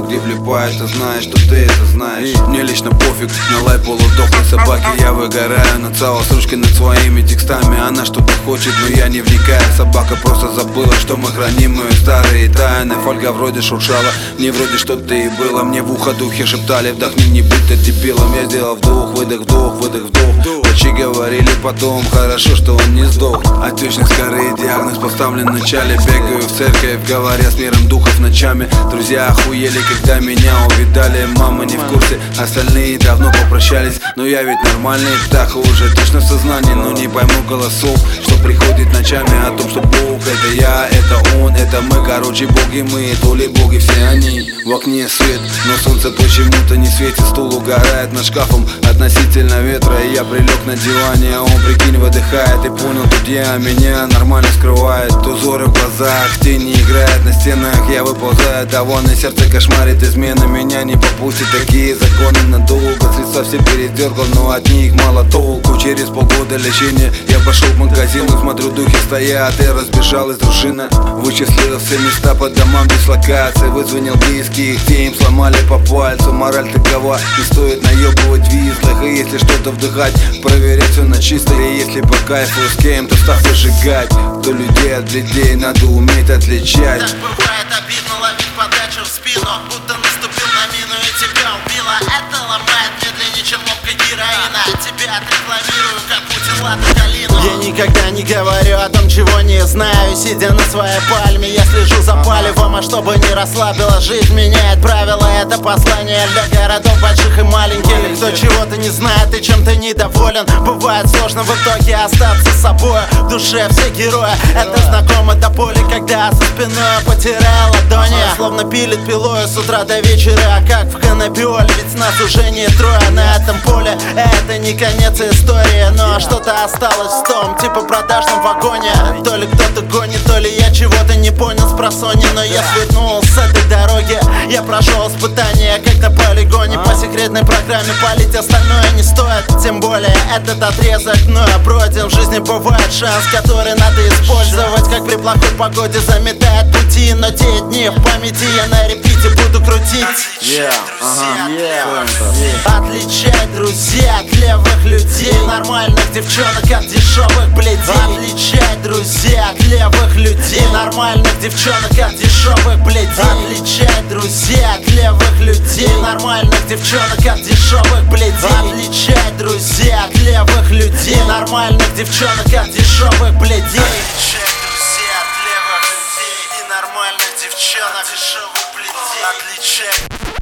где влипает, ты знаешь, что ты это знаешь. И мне лично пофиг на лай полудохлой собаки. Я выгораю, нацала с ручкой над своими текстами. Она что-то хочет, но я не вникаю. Собака просто забыла, что мы храним ее старые тайны. Фольга вроде шуршала, мне вроде что-то и было. Мне в ухо духи шептали: вдохни, не будь ты дебилом. Я сделал вдох, выдох, вдох, выдох, вдох. Врачи говорили потом, хорошо, что он не сдох. Отечность скорее диагноз поставлен в начале. Бегаю в церковь, говоря с миром духов ночами. Друзья охуели, когда меня увидали. Мама не в курсе, остальные давно попрощались. Но я ведь нормальный, птаха уже точно в сознании. Но не пойму голосов, что приходит ночами о том, что Бог это я, это он, это мы. Короче, боги мы, то ли боги, все они. В окне свет, но солнце почему-то не светит. Стул угорает над шкафом относительно ветра. И я прилег на диване, а он, прикинь, выдыхает. И понял, тут я, меня нормально скрывает. Узоры в глазах, тени играют на стенах. Я выползаю довольный, сердце кошмарит измена. Меня не попустит, такие законы надолго. С лица все передергал, но от них мало толку. Через полгода лечения я пошел в магазин. Смотрю, духи стоят, и разбежалась дружина. Вычислила все места по домам дислокации. Вызвонил близких, те им сломали по пальцу. Мораль такова, не стоит наебывать визлах. И если что-то вдыхать, проверять все на чисто. И если по кайфу с кем-то став зажигать, то людей от людей надо уметь отличать. Так бывает обидно ловить подачу в спину, будто наступил на мину и тебя убило. Это ломает медленнее, чем ломка героина. Тебя отрекламирую, как Путин ладно калину. Я никогда не говорю о том, чего не знаю. Сидя на своей пальме, я слежу за палевом. А чтобы не расслабила, жизнь меняет правила. Это послание для городов больших и маленьких. Кто чего-то не знает и чем-то недоволен. Бывает сложно в итоге остаться собой. В душе все герои, это знакомо до боли. Когда за спиной потеряла ладони, словно пилит пилою с утра до вечера, как в канабиоле. Ведь нас уже не трое на этом поле. Это не конец истории, но что-то осталось в том, типа продажном вагоне. То ли кто-то гонит, то ли я чего-то не понял с просонья. Но я свернул с этой дороги, я прошел испытания, как на полигоне. По секретной программе палить остальное не стоит. Тем более этот отрезок мною пройден. В жизни бывает шанс, который надо использовать. Как при плохой погоде заметает пути. Но те дни в памяти я на репите буду крутить. Отличать друзья от левых людей, нормальных девчонок от дешевых блядей. Отличать друзья от левых людей, нормальных девчонок от дешевых блядей. Отличать друзья от левых людей, нормальных девчонок от дешевых блядей. Отличать друзья от левых людей, нормальных девчонок от дешевых блядей. Отличать друзья от левых людей и нормальных девчонок от дешевых блядей. Отличать.